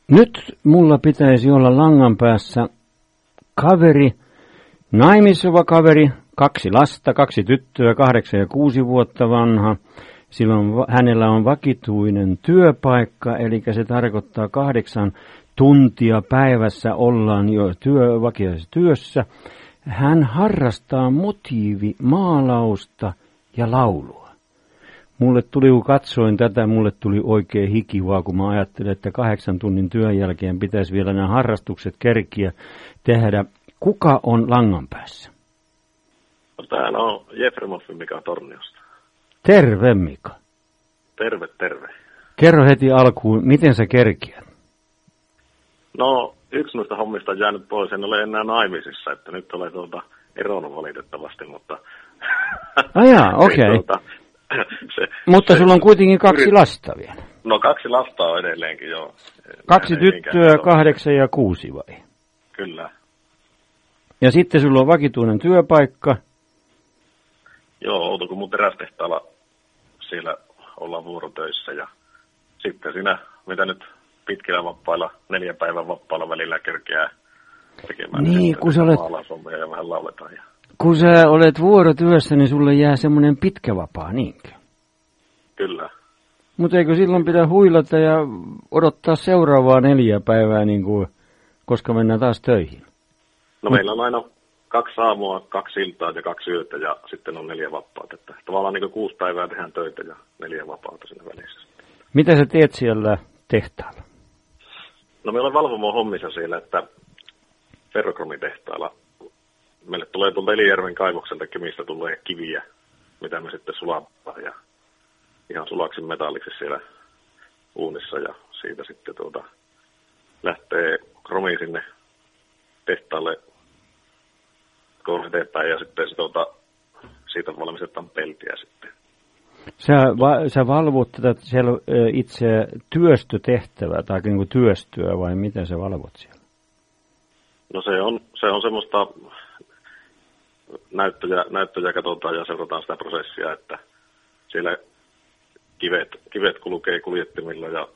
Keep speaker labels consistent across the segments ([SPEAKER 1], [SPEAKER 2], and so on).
[SPEAKER 1] Nyt mulla pitäisi olla langan päässä kaveri, naimisova kaveri, 2 lasta, 2 tyttöä, 8 ja 6 vuotta vanha. Hänellä on vakituinen työpaikka, eli se tarkoittaa 8 tuntia päivässä ollaan jo vakituisessa työssä. Hän harrastaa motiivimaalausta ja laulua. Mulle tuli, kun katsoin tätä, mulle tuli oikein hikivaa, kun mä ajattelin, että 8 tunnin työn jälkeen pitäisi vielä nämä harrastukset kerkiä tehdä. Kuka on langan päässä?
[SPEAKER 2] No, täällä on Jefremoffin Mika Torniosta.
[SPEAKER 1] Terve, Mika.
[SPEAKER 2] Terve, terve.
[SPEAKER 1] Kerro heti alkuun, miten sä kerkiät?
[SPEAKER 2] No, yksi noista hommista on jäänyt pois. En ole enää naimisissa, että nyt olen eronnut valitettavasti, mutta...
[SPEAKER 1] Ajaa, okei. Okay. Mutta sulla on kuitenkin 2 lasta vielä.
[SPEAKER 2] No 2 lasta on edelleenkin, joo.
[SPEAKER 1] 2 tyttöä, 8 ja 6 vai?
[SPEAKER 2] Kyllä.
[SPEAKER 1] Ja sitten sulla on vakituinen työpaikka.
[SPEAKER 2] Joo, Outokummun terästehtaalla siellä ollaan vuorotöissä ja sitten siinä, mitä nyt pitkillä vappailla, 4 päivän vappailla välillä kerkeää tekemään.
[SPEAKER 1] Niin, kun sä olet...
[SPEAKER 2] ja vähän lauletaan. Ja...
[SPEAKER 1] Kun sä olet vuorotyössä, niin sulle jää semmoinen pitkä vapaa, niinkö?
[SPEAKER 2] Kyllä.
[SPEAKER 1] Mutta eikö silloin pitää huilata ja odottaa seuraavaa 4 päivää, niin kuin, koska mennään taas töihin?
[SPEAKER 2] No meillä on aina 2 aamua, 2 iltaa ja 2 yötä ja sitten on 4 vapaata. Että tavallaan niin 6 päivää tehdään töitä ja 4 vapaata siinä välissä.
[SPEAKER 1] Mitä sä teet siellä tehtaalla?
[SPEAKER 2] No meillä on valvomon hommissa siellä, että ferrokromitehtaalla meille tulee tuolta Elijärven kaivokselta, mistä tulee kiviä, mitä me sitten sulataan ja ihan sulaksi metalliksi siellä uunissa ja siitä sitten lähtee kromi sinne tehtaalle eteenpäin ja sitten siitä valmistetaan peltiä sitten.
[SPEAKER 1] Sä valvot tätä itse työstötehtävää tai niin kuin työstöä vai miten sä valvot siellä?
[SPEAKER 2] No se on semmoista näyttöjä katsotaan ja seurataan sitä prosessia, että siellä kivet kulkee kuljettimilla ja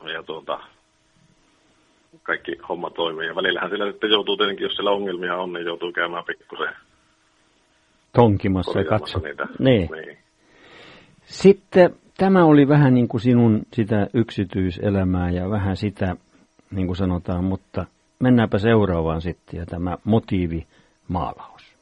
[SPEAKER 2] kaikki homma toimii. Ja välillähän siellä sitten joutuu tietenkin, jos siellä ongelmia on, niin joutuu käymään pikkusen
[SPEAKER 1] tonkimassa ja katsomaan.
[SPEAKER 2] Niin.
[SPEAKER 1] Sitten tämä oli vähän niin kuin sinun sitä yksityiselämää ja vähän sitä, niin kuin sanotaan, mutta mennäänpä seuraavaan sitten ja tämä motiivimaalaus.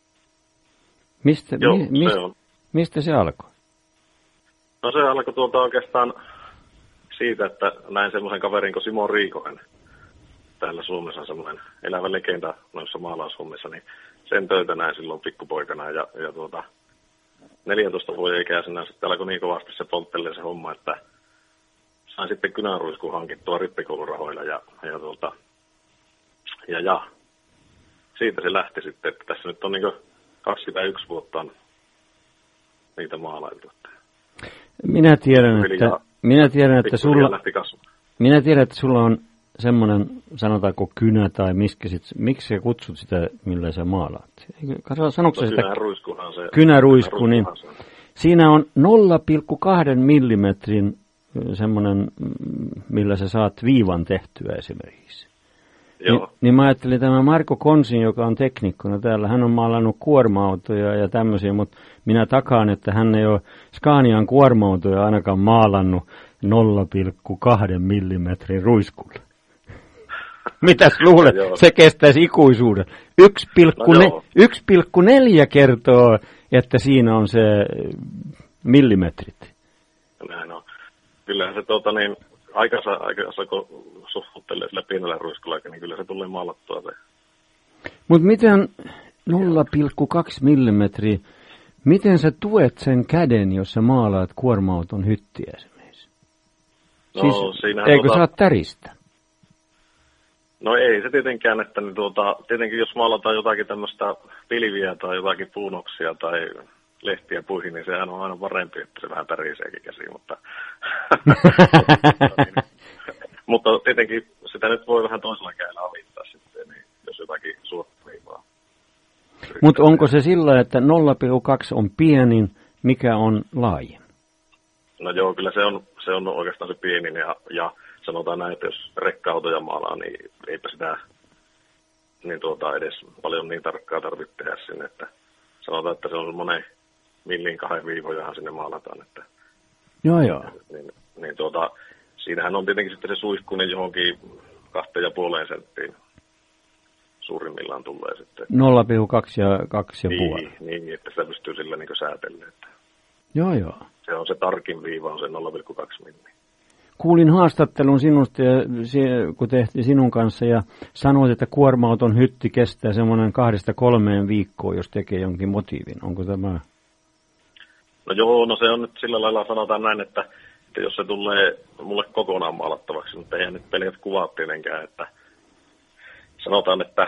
[SPEAKER 1] Mistä se alkoi?
[SPEAKER 2] No se alkoi oikeastaan siitä, että näin semmoisen kaverin kuin Simo Riikonen. Täällä Suomessa on semmoinen elävä legenda noissa maalaushommissa, niin sen töitä näin silloin pikkupoikana ja 14 vuoden ikäisenä sitten alkoi niin kovasti se polttelee se homma, että sain sitten kynäruiskun hankittua rippikoulurahoilla ja siitä se lähti sitten, että tässä nyt on niin 21 vuotta on niitä maalailtu.
[SPEAKER 1] Minä tiedän, että sulla on semmoinen, sanotaanko kynä tai miksi sä kutsut sitä, millä sä maalaat? Sanoitko sä sitä? Kynäruisku, niin siinä on 0,2 millimetrin semmoinen, millä sä saat viivan tehtyä esimerkiksi. Niin mä ajattelin tämä Marko Konsin, joka on teknikkona täällä, hän on maalannut kuorma-autoja ja tämmöisiä, mutta minä takaan, että hän ei ole Scanian kuorma-autoja ainakaan maalannut 0,2 millimetrin ruiskulla. Mitäs luulet? Se kestäisi ikuisuuden. 1,4 kertoo, että siinä on se millimetrit.
[SPEAKER 2] Näin on. Kyllähän se aikansa kun suhtuttelee sillä pienellä ruiskulla, niin kyllä se tulee maalattua se.
[SPEAKER 1] Mutta miten 0,2 millimetriä, miten sä tuet sen käden, jos sä maalaat kuorma-auton hyttiä esimerkiksi?
[SPEAKER 2] No,
[SPEAKER 1] siis, eikö sä täristä?
[SPEAKER 2] No ei se tietenkään, että tietenkin jos maalataan jotakin tämmöistä pilviä tai jotakin puunoksia tai lehtiä puihin, niin sehän on aina parempi, että se vähän täriseekin käsiin, mutta tietenkin sitä nyt voi vähän toisella kädellä avittaa sitten, niin jos jotakin suottavaa.
[SPEAKER 1] Mutta onko se sillä, että 0,2 on pienin, mikä on laajin?
[SPEAKER 2] No joo, kyllä se on oikeastaan se pienin ja sanotaan näin, että jos rekka-autoja maalaa, niin eipä sitä niin edes paljon niin tarkkaa tarvitse tehdä sinne, että sanotaan, että se on semmoinen 1-2 viivojahan sinne maalataan, että
[SPEAKER 1] joo.
[SPEAKER 2] Niin siinähän on tietenkin sitten se suihku, niin johonkin 2,5 senttiin suurimmillaan tulee sitten.
[SPEAKER 1] 0,2 ja 2,5.
[SPEAKER 2] Niin, että sitä pystyy sillä niin säätellä. Että
[SPEAKER 1] joo.
[SPEAKER 2] Se on se tarkin viiva, on se 0,2 milliä.
[SPEAKER 1] Kuulin haastattelun sinusta, kun tehtiin sinun kanssa, ja sanoit, että kuorma-auton hytti kestää semmoinen 2-3 viikkoa, jos tekee jonkin motiivin. Onko tämä?
[SPEAKER 2] No joo, no se on nyt sillä lailla, sanotaan näin, että jos se tulee mulle kokonaan maalattavaksi, mutta eihän nyt pelkät kuvat tietenkään, että sanotaan, että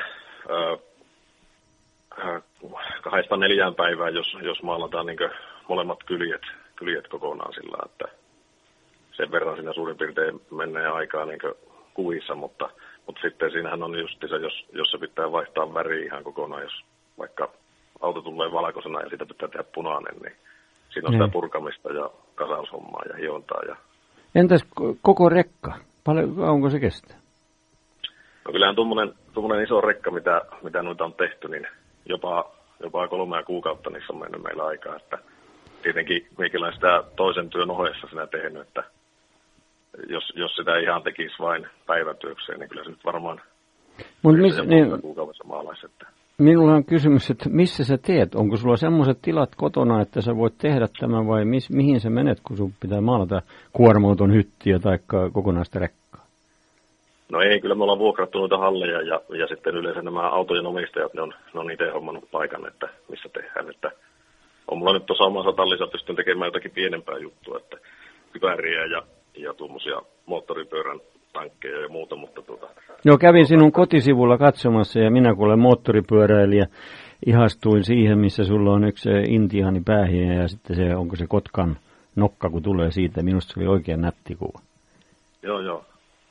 [SPEAKER 2] 2-4 päivää, jos maalataan niin molemmat kyljet kokonaan sillä, että sen verran siinä suurin piirtein menee aikaa niin kuvissa, mutta sitten siinähän on justiinsa, jos se pitää vaihtaa väriä ihan kokonaan, jos vaikka auto tulee valkoisena ja siitä pitää tehdä punainen, niin siinä on sitä purkamista ja kasaushommaa ja hiontaa.
[SPEAKER 1] Entäs koko rekka? Onko se kestää?
[SPEAKER 2] No kyllähän tuommoinen iso rekka, mitä noita on tehty, niin jopa 3 kuukautta niissä on mennyt meillä aikaa, että tietenkin meikin sitä toisen työn ohessa sinä tehnyt, että jos sitä ihan tekisi vain päivätyökseen, niin kyllä se nyt varmaan kuukaudessa maalaisi.
[SPEAKER 1] Minulla on kysymys, että missä sä teet? Onko sulla semmoiset tilat kotona, että sä voit tehdä tämän vai mihin sä menet, kun sun pitää maalata kuorma-auton hyttiä tai kokonaista rekkaa?
[SPEAKER 2] No ei, kyllä me ollaan vuokrattu noita halleja ja sitten yleensä nämä autojen omistajat, ne on itse hommannut paikan, että missä tehdään. Että on mulla nyt tuossa omassa tallissa pystyn tekemään jotakin pienempää juttua, että kypäriä ja tuommoisia moottoripyörän tankkeja ja muuta, mutta
[SPEAKER 1] Joo, kävin sinun kotisivulla katsomassa ja minä kun olen moottoripyöräilijä, ihastuin siihen, missä sulla on yksi intiaani päähiä ja sitten onko se kotkan nokka, kun tulee siitä. Minusta se oli oikein nätti kuva.
[SPEAKER 2] Joo.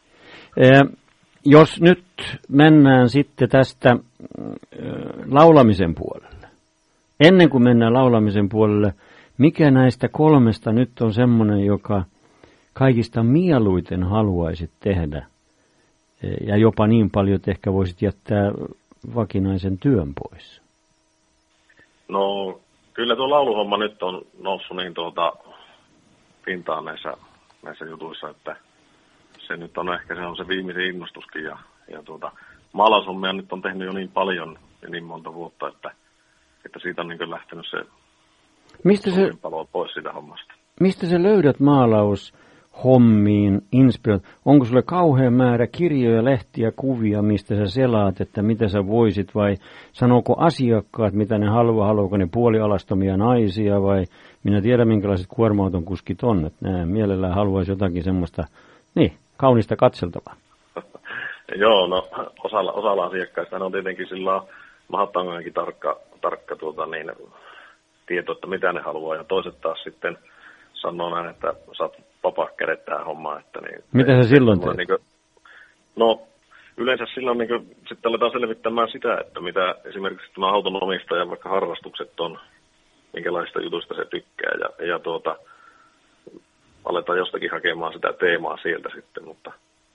[SPEAKER 1] Jos nyt mennään sitten tästä laulamisen puolelle. Ennen kuin mennään laulamisen puolelle, mikä näistä 3 nyt on semmoinen, joka kaikista mieluiten haluaisit tehdä ja jopa niin paljon, että ehkä voisit jättää vakinaisen työn pois?
[SPEAKER 2] No kyllä tuo lauluhomma nyt on noussut niin pintaan näissä jutuissa, että se nyt on ehkä se viimeisin innostuskin ja maalaushommia nyt on tehnyt jo niin paljon ja niin monta vuotta, että siitä on niin lähtenyt se palo pois siitä hommasta.
[SPEAKER 1] Mistä sä löydät maalaushommiin inspiraatio? Onko sulle kauhean määrä kirjoja, lehtiä, kuvia, mistä sä selaat, että mitä sä voisit, vai sanooko asiakkaat, mitä ne haluaako ne puolialastomia naisia, vai minä tiedän, minkälaiset kuorma-auton kuskit on, että ne mielellään haluaisi jotakin semmoista, kaunista katseltavaa.
[SPEAKER 2] Joo, no osalla asiakkaista on tietenkin sillä mahdottomankin tarkka tieto, että mitä ne haluaa, ja toiset taas sitten sanoo näin, että saat vapaa kädet tähän hommaan. Että
[SPEAKER 1] mitä sä silloin teet?
[SPEAKER 2] No yleensä silloin sitten aletaan selvittämään sitä, että mitä esimerkiksi tämä auton omistaja vaikka harrastukset on, minkälaista jutuista se tykkää, ja aletaan jostakin hakemaan sitä teemaa sieltä sitten, mutta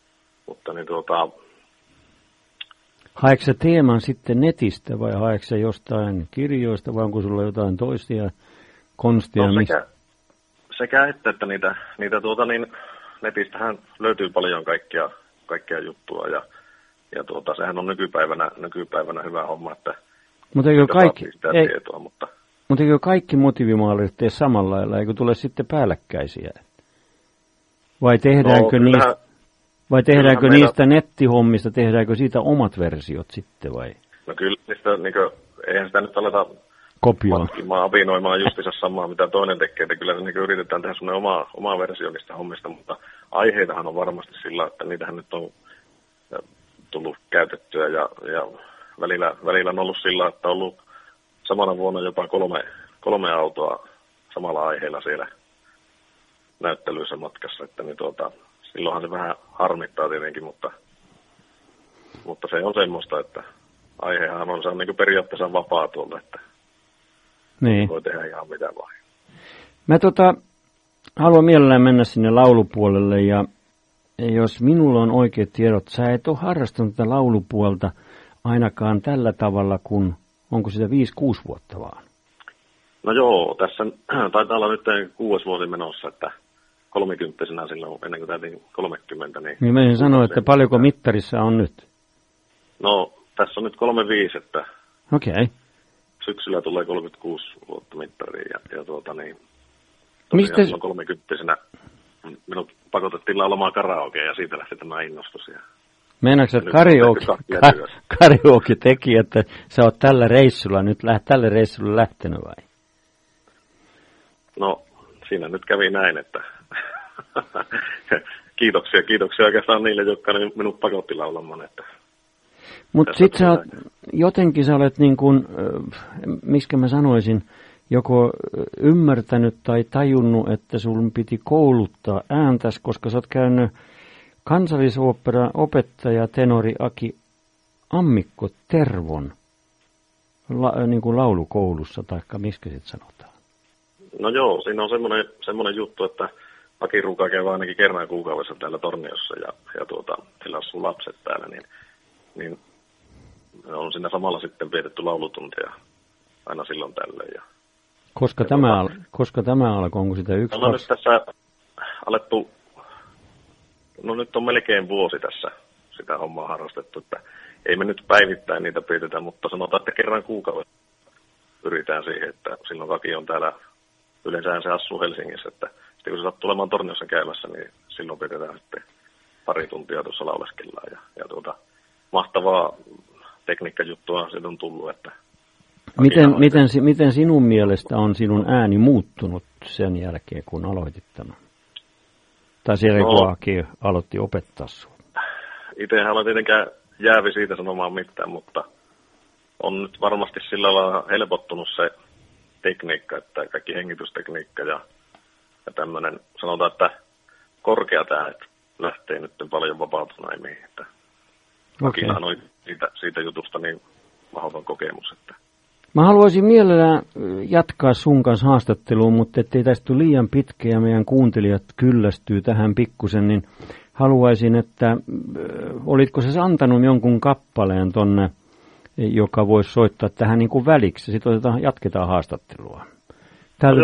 [SPEAKER 1] haetko sä teeman sitten netistä vai haetko sä jostain kirjoista vai onko sulla jotain toisia konstia?
[SPEAKER 2] No sekä että niitä netistähän löytyy paljon kaikkea juttua ja sehän on nykypäivänä hyvä homma, että
[SPEAKER 1] mutta eikö
[SPEAKER 2] tietoa, mutta
[SPEAKER 1] eikö kaikki motiivimaalarit tee samalla lailla, eikö tule sitten päällekkäisiä? Vai tehdäänkö niistä nettihommista, tehdäänkö siitä omat versiot sitten vai?
[SPEAKER 2] No kyllä niistä, eihän sitä nyt aleta
[SPEAKER 1] kopioimaan,
[SPEAKER 2] apinoimaan justiinsa samaa, mitä toinen tekee, että kyllä se yritetään tehdä semmoinen oma versio niistä hommista, mutta aiheitahan on varmasti sillä, että niitähän nyt on tullut käytettyä ja välillä on ollut sillä, että on ollut samana vuonna jopa kolme autoa samalla aiheella siellä näyttelyissä matkassa, että silloinhan se vähän harmittaa tietenkin, mutta se on semmoista, että aihehan on niin periaatteessa vapaa tuolla, että voi tehdä ihan mitä vaan.
[SPEAKER 1] Mä haluan mielellään mennä sinne laulupuolelle ja jos minulla on oikeat tiedot, sä et ole harrastanut tätä laulupuolta ainakaan tällä tavalla, kun onko sitä 5-6 vuotta vaan?
[SPEAKER 2] No joo, tässä taitaa olla nyt 6 vuosi menossa, että 30-vuotiaana silloin, ennen kuin täytin 30, niin...
[SPEAKER 1] Mä sanoa, että paljonko mittarissa on nyt?
[SPEAKER 2] No, tässä on nyt 35, että...
[SPEAKER 1] Okei. Okay.
[SPEAKER 2] Syksyllä tulee 36 vuotta mittariin ja
[SPEAKER 1] Mistä...
[SPEAKER 2] silloin 30-vuotiaana minut pakotettiin laulamaan karaokea ja siitä lähti tämä innostus.
[SPEAKER 1] Meinaatko, että karaoke teki, että sä oot tällä reissulla lähtenyt vai?
[SPEAKER 2] No, siinä nyt kävi näin, että kiitoksia oikeastaan niille, jotka minut pakotti laulamaan.
[SPEAKER 1] Mutta sit jotenkin sä olet niin kuin, miskä mä sanoisin, joko ymmärtänyt tai tajunnut, että sun piti kouluttaa ääntäs, koska sä oot käynyt Kansallisooppera opettaja tenori Aki Ammikko Tervon niin kuin laulukoulussa, taikka miskä sit sanotaan?
[SPEAKER 2] No joo, siinä on semmoinen juttu, että Aki Ruka käy ainakin kerran kuukaudessa täällä Torniossa ja sillä asuu lapset täällä, niin on siinä samalla sitten vietetty laulutunteja aina silloin tällöin.
[SPEAKER 1] Koska tämä alkoi, onko sitä 1, 2?
[SPEAKER 2] No nyt tässä alettu, nyt on melkein vuosi tässä sitä hommaa harrastettu, että ei me nyt päivittäin niitä pidetä, mutta sanotaan, että kerran kuukaudessa pyritään siihen, että silloin Aki on täällä, yleensä se asuu Helsingissä, että sitten kun se sattuu olemaan Torniossa käymässä, niin silloin pidetään sitten pari tuntia tuossa lauleskellaan ja mahtavaa tekniikkajuttua siitä on tullut, että...
[SPEAKER 1] Miten sinun mielestä on sinun ääni muuttunut sen jälkeen, kun aloitit tämän? Tai siellä kun Aki aloitti opettaa sinua?
[SPEAKER 2] Itsehän olen tietenkään jäävi siitä sanomaan mitään, mutta on nyt varmasti sillä lailla helpottunut se tekniikka, että kaikki hengitystekniikka ja tämmöinen, sanotaan, että korkeat äänet lähtee nyt paljon vapautuneimmin, että Akillahan oli siitä jutusta niin mahdoton kokemus, että...
[SPEAKER 1] Mä haluaisin mielellään jatkaa sun kanssa haastatteluun, mutta ettei tästä tule liian pitkä ja meidän kuuntelijat kyllästyy tähän pikkusen, niin haluaisin, että olitko sä antanut jonkun kappaleen tonne, joka voisi soittaa tähän niin kuin väliksi, sitten jatketaan haastattelua. Täältä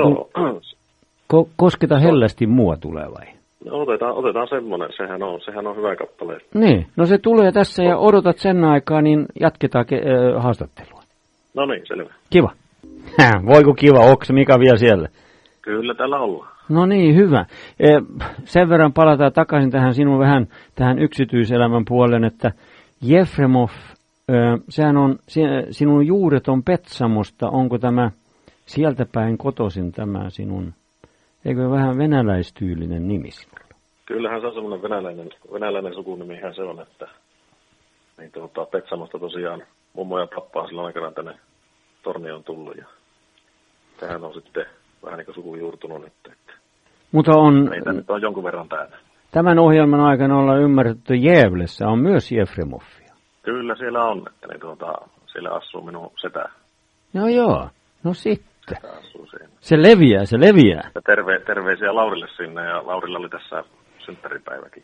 [SPEAKER 1] kosketa hellästi mua tulee vai?
[SPEAKER 2] No otetaan semmoinen, sehän on hyvä kappale.
[SPEAKER 1] Niin, no se tulee tässä ja odotat sen aikaa, niin jatketaan haastattelua.
[SPEAKER 2] No niin, selvä.
[SPEAKER 1] Kiva. Voiko kiva, onko Mika vielä siellä?
[SPEAKER 2] Kyllä täällä ollaan.
[SPEAKER 1] No niin, hyvä. Sen verran palataan takaisin tähän tähän yksityiselämän puolen, että Jefremov, sehän on, sinun juuret on Petsamosta, onko tämä sieltä päin kotoisin tämä sinun, eikö vähän venäläistyylinen nimi sinulla?
[SPEAKER 2] Kyllähän se on semmoinen venäläinen sukunimihän se on, että niin Petsamosta tosiaan mummo ja pappa on silloin aikanaan tänne Tornioon tullut ja tähän on sitten vähän niin kuin suku juurtunut nyt.
[SPEAKER 1] Mutta
[SPEAKER 2] meitä nyt on jonkun verran täällä.
[SPEAKER 1] Tämän ohjelman aikana ollaan ymmärretty, että Gävlessä on myös Jefremovia.
[SPEAKER 2] Kyllä siellä on, että siellä asuu minun setä.
[SPEAKER 1] No joo, no sitten. Se leviää.
[SPEAKER 2] Ja terveisiä Laurille sinne ja Laurilla oli tässä synttäripäiväkin.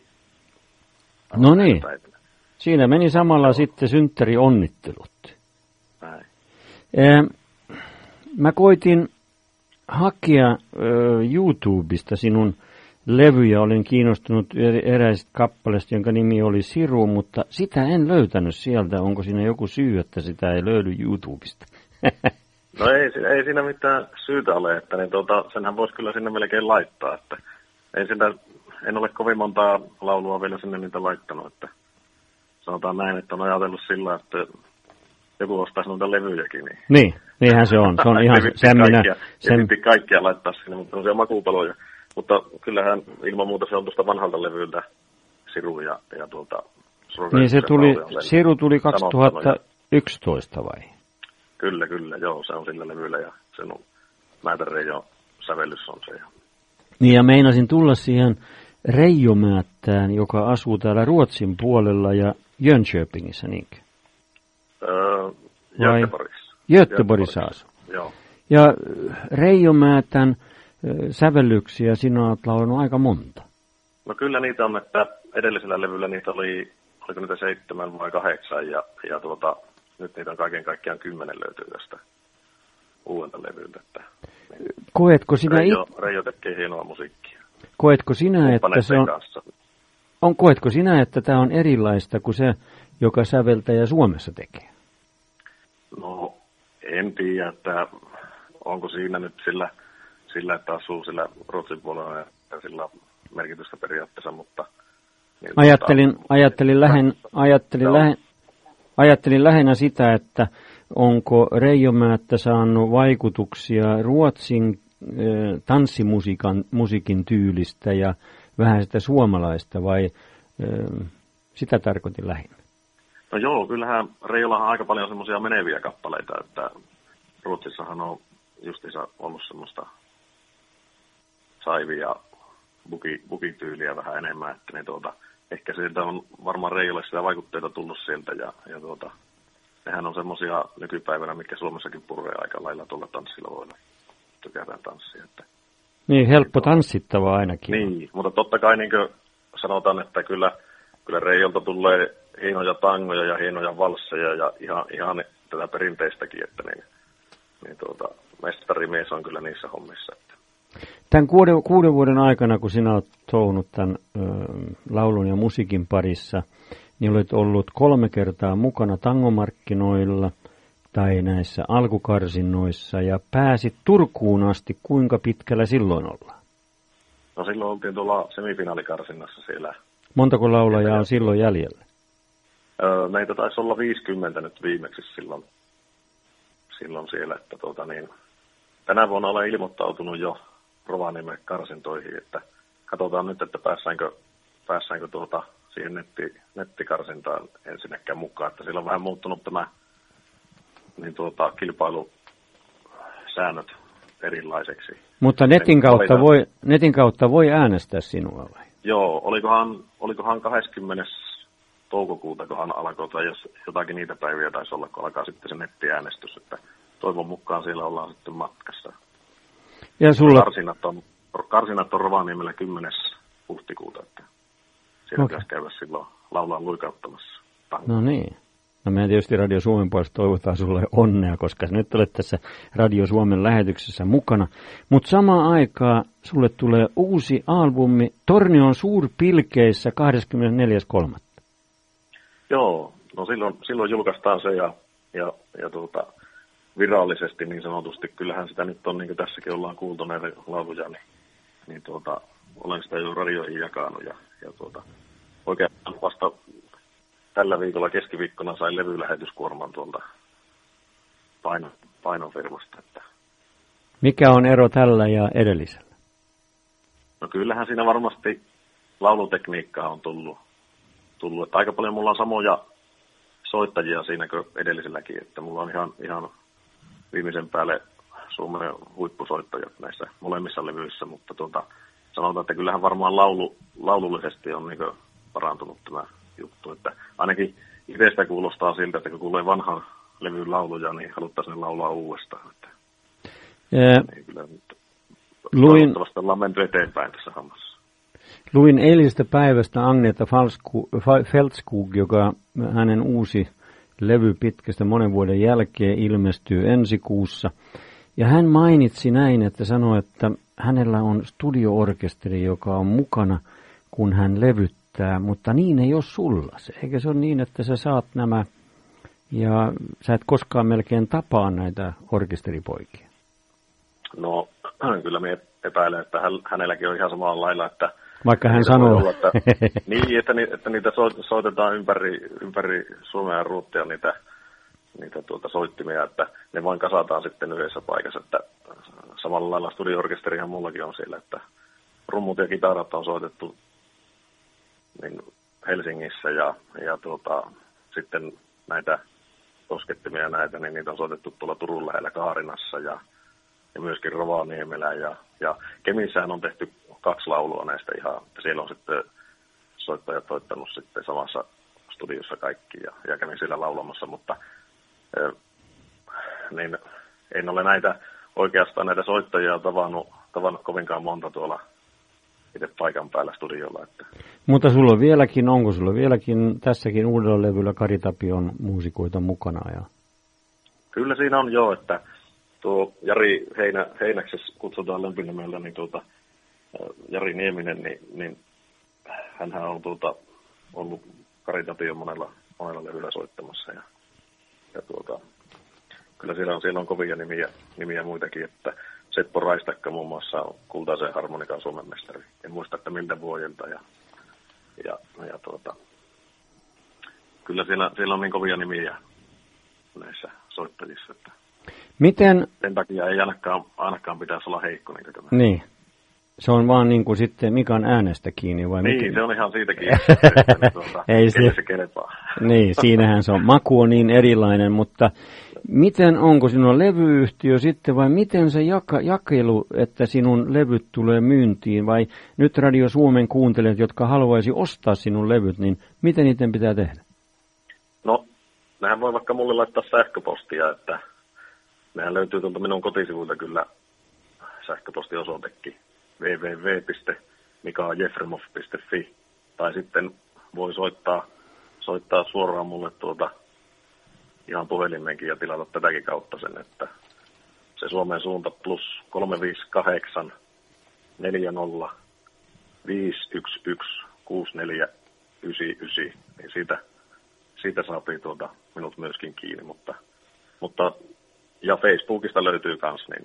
[SPEAKER 1] No niin. Siinä meni samalla sitten synttärionnittelut.
[SPEAKER 2] Näin.
[SPEAKER 1] Mä koitin hakea YouTubesta sinun levyjä. Olin kiinnostunut eräisestä kappaleesta, jonka nimi oli Siru, mutta sitä en löytänyt sieltä. Onko siinä joku syy, että sitä ei löydy YouTubesta?
[SPEAKER 2] No ei siinä mitään syytä ole, että senhän voisi kyllä sinne melkein laittaa. Että en ole kovin montaa laulua vielä sinne niitä laittanut, että sanotaan näin, että on ajatellut sillä, että joku ostaisi noita levyjäkin.
[SPEAKER 1] Niin, niinhän se on. Se on ihan
[SPEAKER 2] sen kaikkia laittaa sinne, mutta on siellä makupaloja. Mutta kyllähän ilman muuta se on tuosta vanhalta levyltä Siru ja
[SPEAKER 1] niin Siru tuli 2011 vai?
[SPEAKER 2] Kyllä, joo, se on sillä levyllä ja sen on Määtä Reijo sävellys on se.
[SPEAKER 1] Niin ja meinasin tulla siihen Reijo Määttään, joka asuu täällä Ruotsin puolella ja Jönköpingissä, niinkö? Göteborgissa asuu.
[SPEAKER 2] Joo.
[SPEAKER 1] Ja Reijo Määtän sävellyksiä sinä olet laulanut aika monta.
[SPEAKER 2] No kyllä niitä on, että edellisellä levyllä niitä oliko niitä 7 vai 8 ja nyt niitä on kaiken kaikkiaan 10 löytyy tästä uudelta levyltä. Että, niin
[SPEAKER 1] koetko sinä
[SPEAKER 2] Reijo tekee hienoa musiikkia.
[SPEAKER 1] Koetko sinä, että se koetko sinä, että tämä on erilaista kuin se, joka säveltäjä Suomessa tekee?
[SPEAKER 2] No en tiedä, että onko siinä nyt sillä että asuu sillä Ruotsin puolella ja sillä merkitystä periaatteessa, mutta niin
[SPEAKER 1] ajattelin lähinnä sitä, että onko Reijo Määttä saanut vaikutuksia Ruotsin tanssimusiikin tyylistä ja vähän sitä suomalaista, vai sitä tarkoitin lähinnä?
[SPEAKER 2] No joo, kyllähän Reijollahan on aika paljon semmoisia meneviä kappaleita, että Ruotsissahan on justiinsa ollut semmoista saivia bugityyliä vähän enemmän, että niin ehkä sieltä on varmaan Reijolle sitä vaikutteita tullut sieltä ja nehän on semmoisia nykypäivänä, mikä Suomessakin puree aika lailla tuolla tanssilla voilla. Tykätään tanssia. Että
[SPEAKER 1] niin, helppo tanssittava ainakin.
[SPEAKER 2] Niin, mutta totta kai niin kuin sanotaan, että kyllä Reijolta tulee hienoja tangoja ja hienoja valsseja ja ihan tätä perinteistäkin, että mestarimies on kyllä niissä hommissa. Että.
[SPEAKER 1] Tämän 6 vuoden aikana, kun sinä olet touhunut tämän laulun ja musiikin parissa, niin olet ollut 3 kertaa mukana tangomarkkinoilla tai näissä alkukarsinnoissa ja pääsit Turkuun asti. Kuinka pitkällä silloin ollaan?
[SPEAKER 2] No silloin oltiin tuolla semifinaalikarsinnassa siellä. Montako
[SPEAKER 1] laulajaa on silloin jäljellä?
[SPEAKER 2] Meitä taisi olla 50 nyt viimeksi silloin siellä. Että tänä vuonna olen ilmoittautunut jo Rovaniemen karsintoihin, että katsotaan nyt, että päässäänkö siihen nettikarsintaan ensinnäkään mukaan, että siellä on vähän muuttunut tämä kilpailusäännöt erilaiseksi.
[SPEAKER 1] Mutta netin kautta voi äänestää sinua vai?
[SPEAKER 2] Joo, olikohan 20. toukokuuta, kunhan alkoi, tai jos jotakin niitä päiviä taisi olla, kun alkaa sitten se nettiäänestys, että toivon mukaan siellä ollaan sitten matkassa.
[SPEAKER 1] Ja
[SPEAKER 2] karsinat on Rovaniemellä 10. huhtikuuta, että siellä pitäisi käydä silloin laulaa luikauttamassa.
[SPEAKER 1] No niin. No meidän tietysti Radio Suomen puolesta toivotaan sulle onnea, koska nyt olet tässä Radio Suomen lähetyksessä mukana. Mutta samaan aikaan sulle tulee uusi albumi Tornion suurpilkeissä 24.3.
[SPEAKER 2] Joo, no silloin julkaistaan se ja virallisesti niin sanotusti. Kyllähän sitä nyt on, niin kuin tässäkin ollaan kuultu näitä lauluja, niin olen sitä jo radioihin jakanut ja oikeastaan vasta tällä viikolla keskiviikkona sain levylähetyskuorman tuolta painofirmasta. Että.
[SPEAKER 1] Mikä on ero tällä ja edellisellä?
[SPEAKER 2] No kyllähän siinä varmasti laulutekniikkaa on tullut. Että aika paljon mulla on samoja soittajia siinä kuin edelliselläkin, että mulla on ihan viimeisen päälle Suomen huippusoittajat näissä molemmissa levyissä, mutta sanotaan, että kyllähän varmaan laulullisesti on niin parantunut tämä juttu, että ainakin itsestä kuulostaa siltä, että kun kuulee vanhan levyn lauluja, niin haluttaisiin laulaa uudestaan. Että niin kyllä toivottavasti ollaan menty eteenpäin tässä hommassa.
[SPEAKER 1] Luin eilisestä päivästä Agneta Feldskog, joka hänen uusi levy pitkästä monen vuoden jälkeen ilmestyy ensi kuussa. Ja hän mainitsi näin, että sanoi, että hänellä on studio-orkesteri, joka on mukana, kun hän levyttää, mutta niin ei ole sulla se. Eikä se ole niin, että sä saat nämä, ja sä et koskaan melkein tapaa näitä orkesteripoikia?
[SPEAKER 2] No, kyllä minä epäilen, että hänelläkin on ihan samalla lailla, että
[SPEAKER 1] vaikka hän sanoo.
[SPEAKER 2] Olla, että niitä soitetaan ympäri Suomea ja Ruotsia niitä soittimia, että ne vain kasataan sitten yhdessä paikassa, että samalla lailla studio-orkesterihan mullakin on siellä, että rummut ja kitarat on soitettu niin Helsingissä ja sitten näitä koskettimia näitä, niin niitä on soitettu tuolla Turun lähellä Kaarinassa ja myöskin Rovaniemellä ja Kemissähän on tehty 2 laulua näistä ihan, että siellä on sitten soittajat soittanut sitten samassa studiossa kaikki ja kävin siellä laulamassa, mutta niin en ole oikeastaan näitä soittajia tavannut kovinkaan monta tuolla itse paikan päällä studiolla. Että.
[SPEAKER 1] Mutta onko sulla vieläkin tässäkin uudella levyllä Kari Tapion muusikoita mukana? Ja... Kyllä
[SPEAKER 2] siinä on joo, että tuo Jari Heinäksessä kutsutaan lempinimellä, niin Jari Nieminen, niin hänhän on ollut Kari Tapion monella levyllä soittamassa. Ja kyllä siellä on kovia nimiä muitakin, että Seppo Raistakka muun muassa on kultaisen harmonikan Suomen mestari. En muista, että miltä vuodelta. Kyllä siellä on niin kovia nimiä näissä soittajissa, että
[SPEAKER 1] miten...
[SPEAKER 2] sen takia ei ainakaan pitäisi olla heikko.
[SPEAKER 1] Niin. Se on vaan niin kuin sitten Mikan äänestä kiinni vai
[SPEAKER 2] niin,
[SPEAKER 1] miten?
[SPEAKER 2] Se on ihan siitä kiinni, että
[SPEAKER 1] ei
[SPEAKER 2] se kelepaa.
[SPEAKER 1] Niin, siinähän se on. Maku on niin erilainen, mutta miten onko sinulla levyyhtiö sitten vai miten se jakelu, että sinun levyt tulee myyntiin vai nyt Radio Suomen kuuntelijat, jotka haluaisi ostaa sinun levyt, niin miten niiden pitää tehdä?
[SPEAKER 2] No, nehän voi vaikka mulle laittaa sähköpostia, että nehän löytyy tuolta minun kotisivuilta kyllä sähköpostiosoitekin www.mikaajefremov.fi tai sitten voi soittaa suoraan mulle ihan puhelimeenkin ja tilata tätäkin kautta sen, että se Suomen suunta plus 358 40 511 6499, niin siitä saapii minut myöskin kiinni, mutta ja Facebookista löytyy kans, niin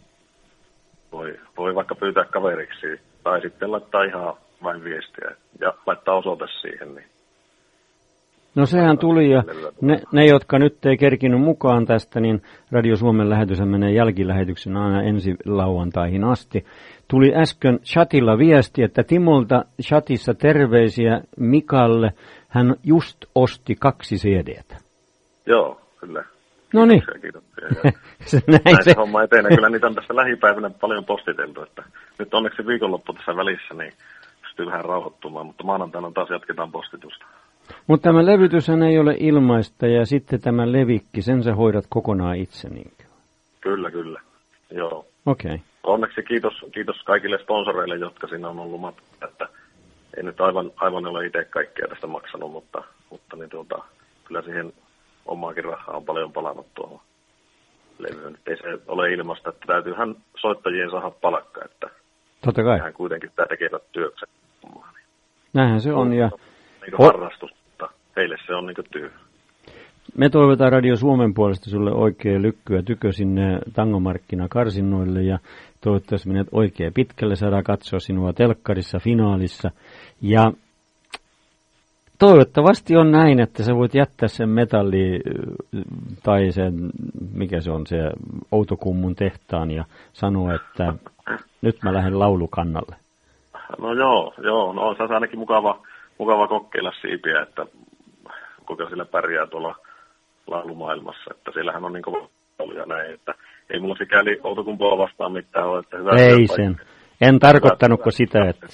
[SPEAKER 2] voi vaikka pyytää kaveriksi tai sitten laittaa ihan vain viestiä ja laittaa osoite siihen. Niin
[SPEAKER 1] no sehän tuli ja ne, jotka nyt ei kerkinyt mukaan tästä, niin Radio Suomen lähetys menee jälkilähetyksen aina ensi lauantaihin asti. Tuli äsken chatilla viesti, että Timolta chatissa terveisiä Mikalle. Hän just osti 2 CD:tä.
[SPEAKER 2] Joo, kyllä.
[SPEAKER 1] No niin.
[SPEAKER 2] Kiitoksia. Näin se homma etenee. Kyllä niitä on tässä lähipäivänä paljon postiteltu. Että nyt onneksi viikonloppu tässä välissä, niin pystyy vähän rauhoittumaan, mutta maanantaina taas jatketaan postitusta.
[SPEAKER 1] Mutta tämä levytyshän ei ole ilmaista ja sitten tämä levikki, sen sä hoidat kokonaan itse niinkö?
[SPEAKER 2] Kyllä. Joo.
[SPEAKER 1] Okei. Okay.
[SPEAKER 2] Onneksi kiitos kaikille sponsoreille, jotka siinä on ollut matkalla, että ei nyt aivan ole itse kaikkea tästä maksanut, mutta niin kyllä siihen omaakin rahaa on paljon palannut tuohon levyyn. Ei se ole ilmasta, että täytyyhän soittajien saada palkkaa, että
[SPEAKER 1] totta kai.
[SPEAKER 2] Hän kuitenkin tekevät työkseen.
[SPEAKER 1] Näinhän se on. Ja
[SPEAKER 2] niin harrastus, mutta heille se on niin työ.
[SPEAKER 1] Me toivotaan Radio Suomen puolesta sulle oikein lykkyä tykö sinne tangomarkkinakarsinnoille ja toivottavasti menet oikein pitkälle, saadaan katsoa sinua telkkarissa finaalissa. Ja toivottavasti on näin, että sä voit jättää sen metalli tai sen, mikä se on, se Outokummun tehtaan ja sanoa, että nyt mä lähden laulukannalle.
[SPEAKER 2] No joo, no on se ainakin mukava kokeilla siipiä, että kuinka sillä pärjää tuolla laulumaailmassa, että siellähän on niin kova ja näin, että ei mulla sikäli Outokumpua vastaan mitään ole, että hyvä.
[SPEAKER 1] Ei sen. En tarkoittanutko sitä, että...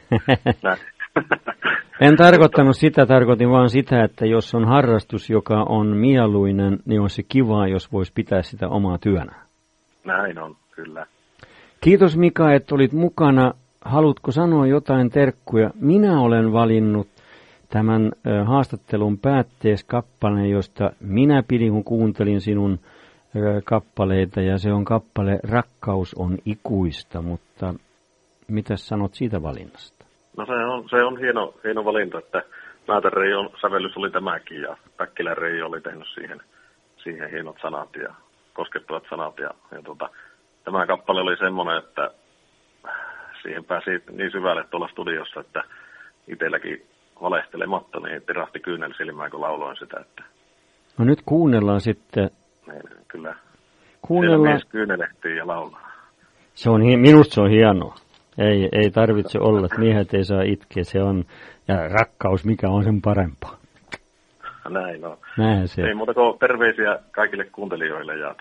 [SPEAKER 1] En tarkoittanut sitä, tarkoitin vaan sitä, että jos on harrastus, joka on mieluinen, niin on se kiva, jos voisi pitää sitä omaa työnä.
[SPEAKER 2] Näin on, kyllä.
[SPEAKER 1] Kiitos Mika, että olit mukana. Haluatko sanoa jotain terkkuja? Minä olen valinnut tämän haastattelun päätteeskappaleen, josta minä pidin, kun kuuntelin sinun kappaleita, ja se on kappale Rakkaus on ikuista, mutta mitä sanot siitä valinnasta?
[SPEAKER 2] No se on hieno valinta, että Näätän Reijon sävellys oli tämäkin, ja Päkkilän Reijo oli tehnyt siihen hienot sanat ja koskettavat sanat, ja tämä kappale oli semmoinen, että siihen pääsi niin syvälle tuolla studiossa, että itselläkin valehtelematta, niin tirahti kyynel silmään, kun lauloin sitä. Että
[SPEAKER 1] no nyt kuunnellaan sitten.
[SPEAKER 2] Niin, kyllä.
[SPEAKER 1] Kuunnellaan.
[SPEAKER 2] Siellä mies kyynelehtii ja laulaa.
[SPEAKER 1] Minusta se on hienoa. Ei tarvitse olla, että miehet ei saa itkeä. Se on, ja rakkaus, mikä on sen parempaa.
[SPEAKER 2] Näin on.
[SPEAKER 1] Näin se.
[SPEAKER 2] Ei muuta kuin terveisiä kaikille kuuntelijoille ja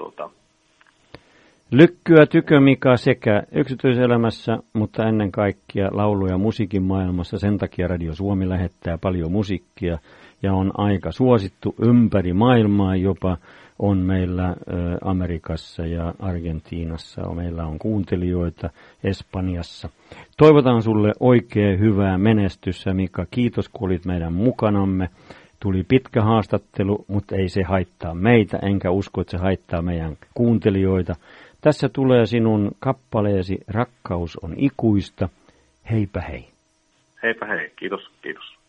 [SPEAKER 1] Lykkyä tykö Mika sekä yksityiselämässä, mutta ennen kaikkea laulu- ja musiikin maailmassa. Sen takia Radio Suomi lähettää paljon musiikkia ja on aika suosittu ympäri maailmaa, jopa on meillä Amerikassa ja Argentiinassa, meillä on kuuntelijoita Espanjassa. Toivotan sulle oikein hyvää menestystä, Mika. Kiitos, kun olit meidän mukanamme. Tuli pitkä haastattelu, mutta ei se haittaa meitä, enkä usko, että se haittaa meidän kuuntelijoita. Tässä tulee sinun kappaleesi Rakkaus on ikuista. Heipä hei.
[SPEAKER 2] Heipä hei. Kiitos.